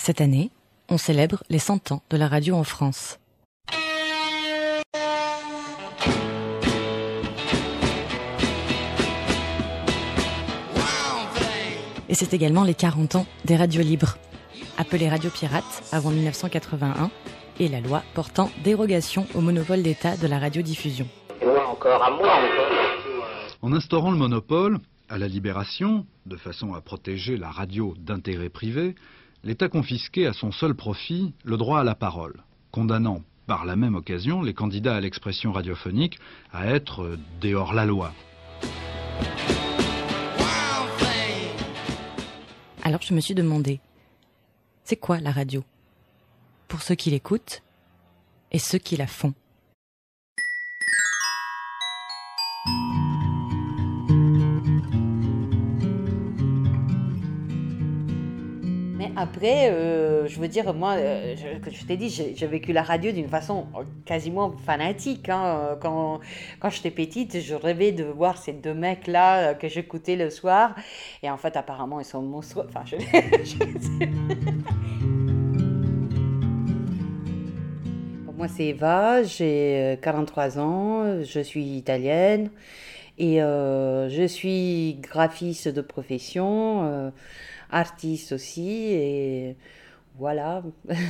Cette année, on célèbre les 100 ans de la radio en France. Et c'est également les 40 ans des radios libres, appelées radios pirates avant 1981, et la loi portant dérogation au monopole d'État de la radiodiffusion. Et moi encore, à moi encore. En instaurant le monopole, à la Libération, de façon à protéger la radio d'intérêt privé, l'État confisquait à son seul profit le droit à la parole, condamnant par la même occasion les candidats à l'expression radiophonique à être des hors-la-loi. Alors je me suis demandé, c'est quoi la radio ? Pour ceux qui l'écoutent et ceux qui la font. Après, je veux dire, moi, je t'ai dit, j'ai vécu la radio d'une façon quasiment fanatique. Hein. Quand j'étais petite, je rêvais de voir ces deux mecs-là que j'écoutais le soir. Et en fait, apparemment, ils sont monstrueux. Enfin, Moi, c'est Eva, j'ai 43 ans, je suis italienne. Et je suis graphiste de profession, artiste aussi, et voilà.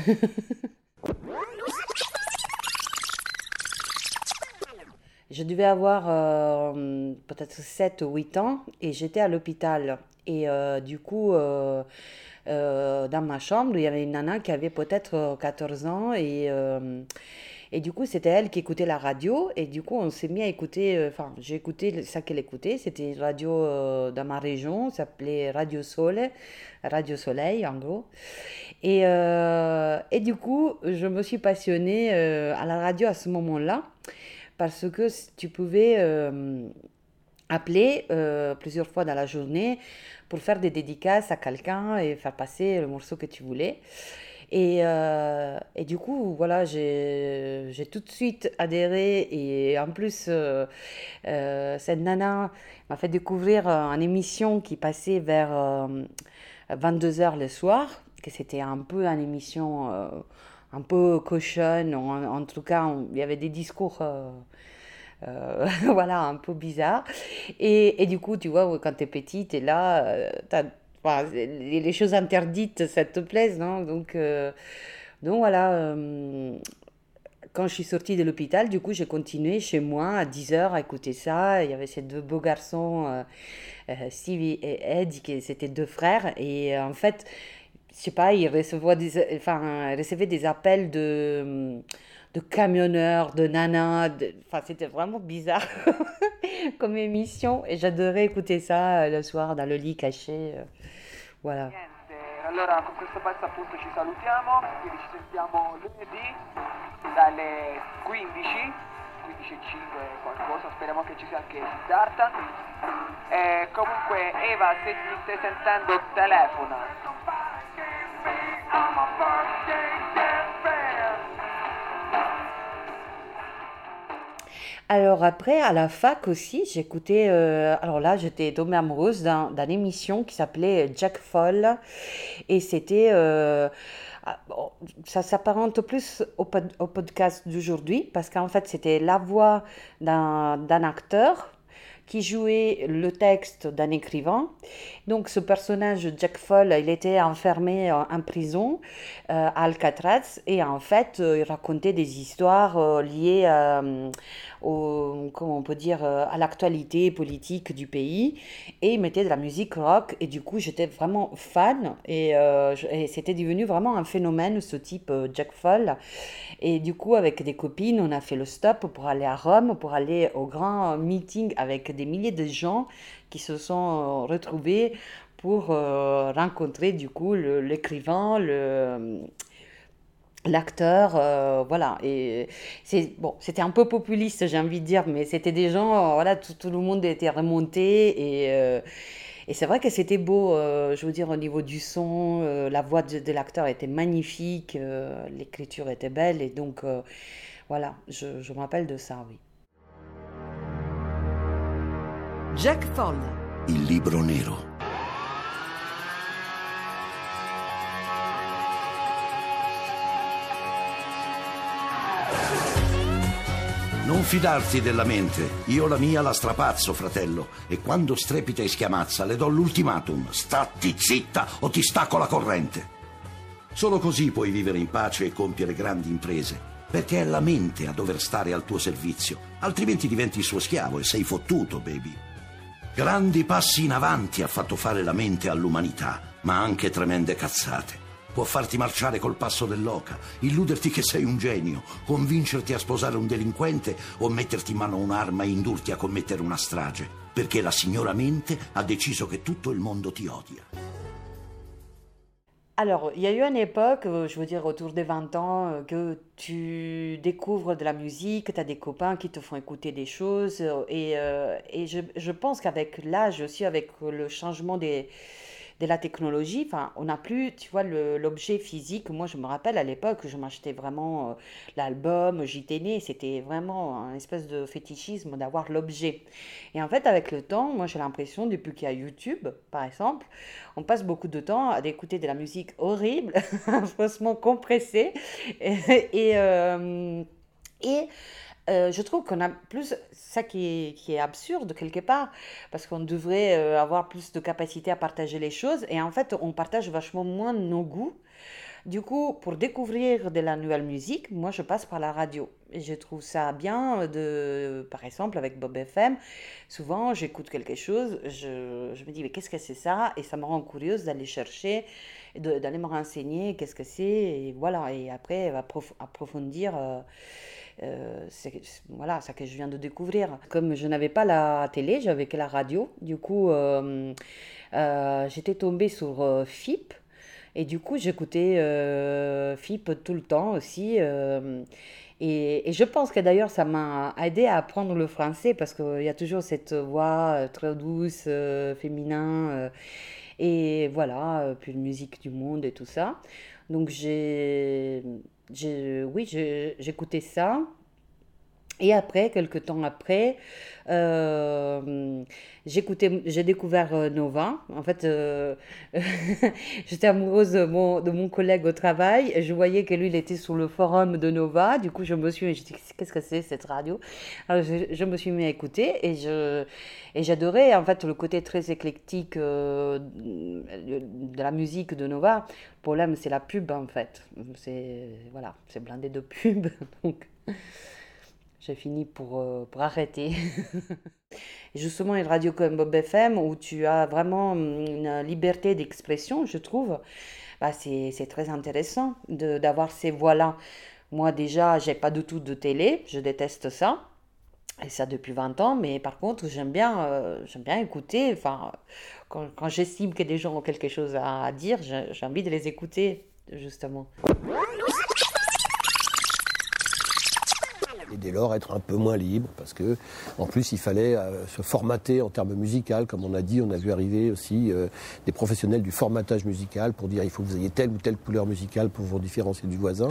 Je devais avoir peut-être 7 ou 8 ans et j'étais à l'hôpital. Et du coup, dans ma chambre, il y avait une nana qui avait peut-être 14 ans et du coup, c'était elle qui écoutait la radio. Et du coup, on s'est mis à écouter, j'ai écouté ça qu'elle écoutait. C'était une radio dans ma région, ça s'appelait Radio Soleil, en gros. Et du coup, je me suis passionnée à la radio à ce moment-là, parce que tu pouvais appeler plusieurs fois dans la journée pour faire des dédicaces à quelqu'un et faire passer le morceau que tu voulais. Et du coup, voilà, j'ai tout de suite adhéré. Et en plus, cette nana m'a fait découvrir une émission qui passait vers 22h le soir, que c'était un peu une émission un peu cochonne. En tout cas, il y avait des discours... voilà, un peu bizarre. Et du coup, tu vois, quand t'es petite, t'es là, les choses interdites, ça te plaise, non ? Donc voilà, quand je suis sortie de l'hôpital, du coup, j'ai continué chez moi à 10h à écouter ça. Il y avait ces deux beaux garçons, Steve et Ed, qui c'était deux frères. Et en fait, je sais pas, ils recevaient des appels de camionneurs, de nanas, c'était vraiment bizarre comme émission et j'adorais écouter ça le soir dans le lit caché, voilà. Allora con questo pezzo appunto ci salutiamo, quindi ci sentiamo lunedì dalle 15:05 qualcosa, speriamo che ci sia anche Siddhartha. Comunque Eva, se mi stai sentendo telefona. Alors après, à la fac aussi, j'écoutais... alors là, j'étais tombée amoureuse d'une émission qui s'appelait Jack Fall. Et c'était... ça s'apparente plus au podcast d'aujourd'hui, parce qu'en fait, c'était la voix d'un acteur qui jouait le texte d'un écrivain. Donc ce personnage, Jack Fall, il était enfermé en prison à Alcatraz et en fait, il racontait des histoires liées comment on peut dire, à l'actualité politique du pays et il mettait de la musique rock et du coup, j'étais vraiment fan et c'était devenu vraiment un phénomène, ce type Jack Fall. Et du coup, avec des copines, on a fait le stop pour aller à Rome, pour aller au grand meeting avec des milliers de gens qui se sont retrouvés pour rencontrer du coup l'écrivain, l'acteur, voilà. Et c'était un peu populiste, j'ai envie de dire, mais c'était des gens, voilà, tout le monde était remonté et c'est vrai que c'était beau, je veux dire, au niveau du son, la voix de l'acteur était magnifique, l'écriture était belle et donc voilà, je me rappelle de ça, oui. Jack Fall. Il libro nero. Non fidarti della mente. Io la mia la strapazzo, fratello. E quando strepita e schiamazza le do l'ultimatum. Statti zitta o ti stacco la corrente. Solo così puoi vivere in pace e compiere grandi imprese. Perché è la mente a dover stare al tuo servizio. Altrimenti diventi il suo schiavo e sei fottuto, baby. Grandi passi in avanti ha fatto fare la mente all'umanità, ma anche tremende cazzate. Può farti marciare col passo dell'oca, illuderti che sei un genio, convincerti a sposare un delinquente o metterti in mano un'arma e indurti a commettere una strage, perché la signora mente ha deciso che tutto il mondo ti odia. Alors, il y a eu une époque, je veux dire autour des 20 ans, que tu découvres de la musique, tu as des copains qui te font écouter des choses, et je pense qu'avec l'âge aussi, avec le changement de la technologie, enfin, on n'a plus, tu vois, l'objet physique. Moi, je me rappelle à l'époque, je m'achetais vraiment l'album, j'y tenais, c'était vraiment un espèce de fétichisme d'avoir l'objet. Et en fait, avec le temps, moi, j'ai l'impression, depuis qu'il y a YouTube, par exemple, on passe beaucoup de temps à écouter de la musique horrible, faussement compressée, et, euh, et je trouve qu'on a plus, ça qui est absurde quelque part, parce qu'on devrait avoir plus de capacité à partager les choses, et en fait, on partage vachement moins nos goûts. Du coup, pour découvrir de la nouvelle musique, moi, je passe par la radio. Et je trouve ça bien par exemple, avec Bob FM, souvent, j'écoute quelque chose, je me dis, mais qu'est-ce que c'est ça? Et ça me rend curieuse d'aller chercher, d'aller me renseigner, qu'est-ce que c'est, et voilà. Et après, approfondir. Voilà, ça que je viens de découvrir. Comme je n'avais pas la télé, j'avais que la radio. Du coup, j'étais tombée sur FIP. Et du coup, j'écoutais FIP tout le temps aussi. Et je pense que d'ailleurs, ça m'a aidé à apprendre le français parce qu'il y a toujours cette voix très douce, féminin. Et voilà, puis une musique du monde et tout ça. Donc, oui, j'écoutais ça. Et après, quelques temps après, j'ai découvert Nova. En fait, j'étais amoureuse de mon collègue au travail. Je voyais que lui, il était sur le forum de Nova. Du coup, je me suis dit, qu'est-ce que c'est cette radio? Alors, je me suis mis à écouter et j'adorais en fait le côté très éclectique de la musique de Nova. Le problème, c'est la pub en fait. Voilà, c'est blindé de pub. Donc, j'ai fini pour arrêter. Justement, une radio comme Bob FM, où tu as vraiment une liberté d'expression, je trouve, bah, c'est très intéressant d'avoir ces voix-là. Moi, déjà, j'ai pas du tout de télé, je déteste ça, et ça depuis 20 ans, mais par contre, j'aime bien écouter. Enfin, quand j'estime que des gens ont quelque chose à dire, j'ai envie de les écouter, justement. Et dès lors, être un peu moins libre, parce que en plus, il fallait se formater en termes musicaux. Comme on a dit, on a vu arriver aussi des professionnels du formatage musical pour dire il faut que vous ayez telle ou telle couleur musicale pour vous différencier du voisin.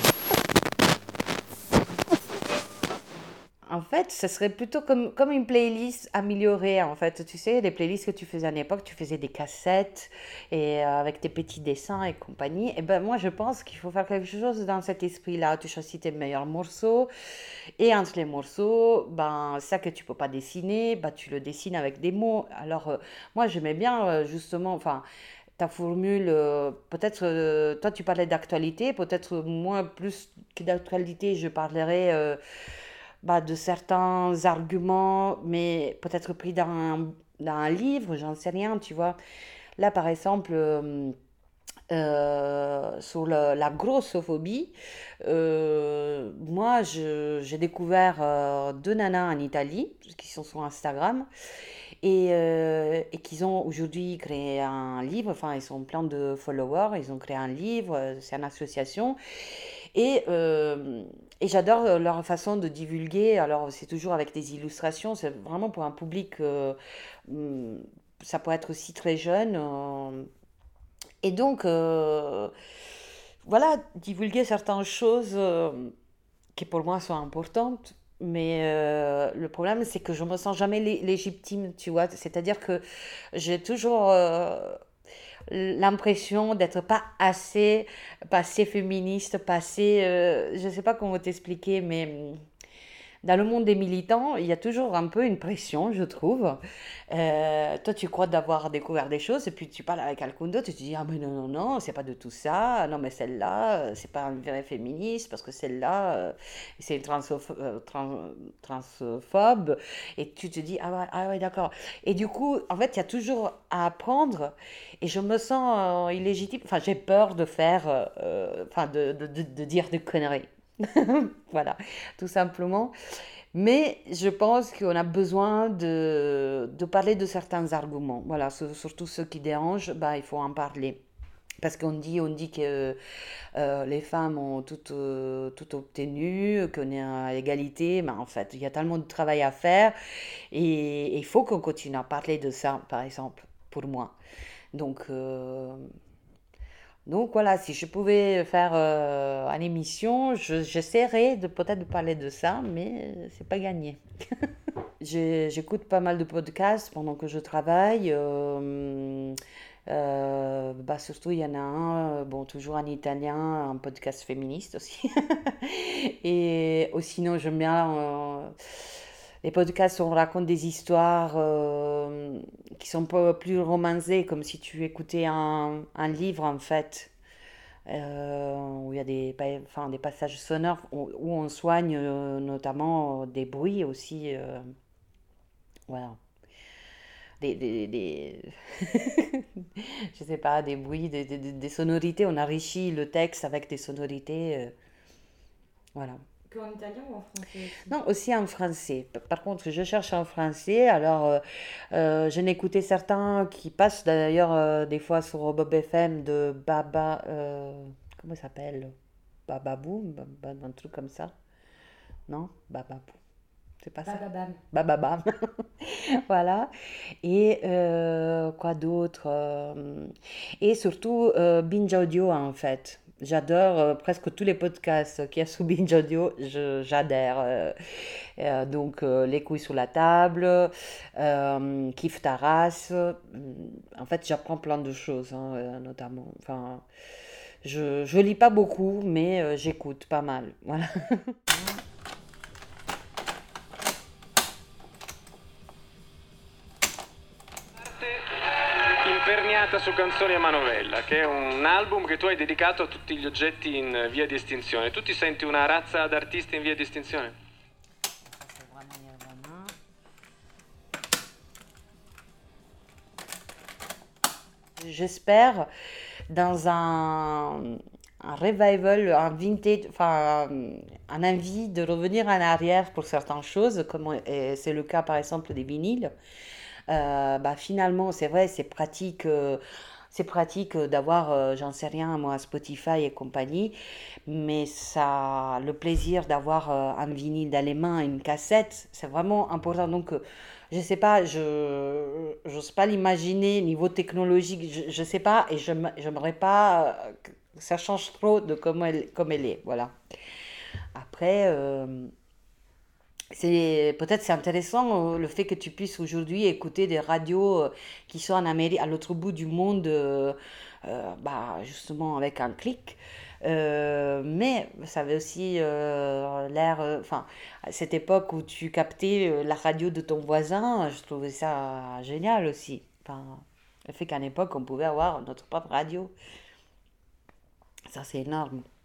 En fait, ce serait plutôt comme une playlist améliorée, en fait. Tu sais, les playlists que tu faisais à l'époque, tu faisais des cassettes et avec tes petits dessins et compagnie. Et ben moi, je pense qu'il faut faire quelque chose dans cet esprit-là. Tu choisis tes meilleurs morceaux et entre les morceaux, ben ça que tu peux pas dessiner, ben tu le dessines avec des mots. Alors moi, j'aimais bien justement, enfin. Ta formule, peut-être, toi tu parlais d'actualité, peut-être moi plus que d'actualité, je parlerai bah, de certains arguments, mais peut-être pris dans un livre, j'en sais rien, tu vois. Là, par exemple, sur la grossophobie, moi, j'ai découvert deux nanas en Italie, qui sont sur Instagram, et qu'ils ont aujourd'hui créé un livre, enfin, ils sont plein de followers, ils ont créé un livre, c'est une association, et j'adore leur façon de divulguer. Alors, c'est toujours avec des illustrations, c'est vraiment pour un public, ça peut être aussi très jeune. Et donc, voilà, divulguer certaines choses qui pour moi sont importantes. Mais le problème, c'est que je me sens jamais légitime, tu vois. C'est-à-dire que j'ai toujours l'impression d'être pas assez féministe, pas assez, je sais pas comment t'expliquer, mais dans le monde des militants, il y a toujours un peu une pression, je trouve. Toi, tu crois d'avoir découvert des choses, et puis tu parles avec quelqu'un d'autre, et tu dis, ah mais non, non, non, c'est pas de tout ça, non mais celle-là, c'est pas une vraie féministe, parce que celle-là, c'est une transphobe, et tu te dis, ah ouais, d'accord. Et du coup, en fait, il y a toujours à apprendre, et je me sens illégitime, enfin, j'ai peur de faire, enfin, de dire des conneries. Voilà, tout simplement. Mais je pense qu'on a besoin de parler de certains arguments. Voilà, surtout ceux qui dérangent, bah, il faut en parler. Parce on dit que les femmes ont tout obtenu, qu'on est à égalité, mais en fait, il y a tellement de travail à faire et il faut qu'on continue à parler de ça, par exemple, pour moi. Donc, donc voilà, si je pouvais faire une émission, j'essaierais de peut-être de parler de ça, mais c'est pas gagné. J'écoute pas mal de podcasts pendant que je travaille. Bah surtout, il y en a un, bon, toujours en italien, un podcast féministe aussi. Et sinon, j'aime bien les podcasts où on raconte des histoires qui sont un peu plus romancées, comme si tu écoutais un livre en fait. Où il y a des passages sonores où on soigne notamment des bruits aussi. Voilà. Des je sais pas, des bruits, des sonorités. On enrichit le texte avec des sonorités. Voilà. En italien ou en français aussi? Non, aussi en français. Par contre, je cherche en français. Alors, j'en ai écouté certains qui passent d'ailleurs des fois sur Bob FM de Baba. Comment ça s'appelle? Bababou? Un truc comme ça. Non? Bababou. C'est pas ça? Bababam. Bababam. Voilà. Et quoi d'autre? Et surtout Binge Audio en fait. J'adore presque tous les podcasts qu'il y a sous Binge Audio, j'adhère. Donc, Les couilles sous la table, Kiffe ta race. En fait, j'apprends plein de choses, hein, notamment. Enfin, je lis pas beaucoup, mais j'écoute pas mal. Voilà. Imperniata su Canzoni a Manovella, che è un album che tu hai dedicato a tutti gli oggetti in via di estinzione. Tu ti senti una razza d'artisti in via di estinzione? J'espère dans un revival, un vintage, enfin un envie de revenir en arrière pour certaines choses, comme c'est le cas par exemple des vinyles. Bah, finalement, c'est vrai, c'est pratique d'avoir, j'en sais rien, moi, Spotify et compagnie, mais ça, le plaisir d'avoir un vinyle dans les mains, une cassette, c'est vraiment important. Donc, je sais pas, je n'ose pas l'imaginer niveau technologique, je sais pas, et j'aimerais pas que ça change trop de comme elle est, voilà. Après, peut-être c'est intéressant le fait que tu puisses aujourd'hui écouter des radios qui sont en Amérique, à l'autre bout du monde, bah, justement avec un clic. Mais ça avait aussi l'air, enfin, à cette époque où tu captais la radio de ton voisin, je trouvais ça génial aussi. Enfin, le fait qu'à l'époque on pouvait avoir notre propre radio, ça c'est énorme.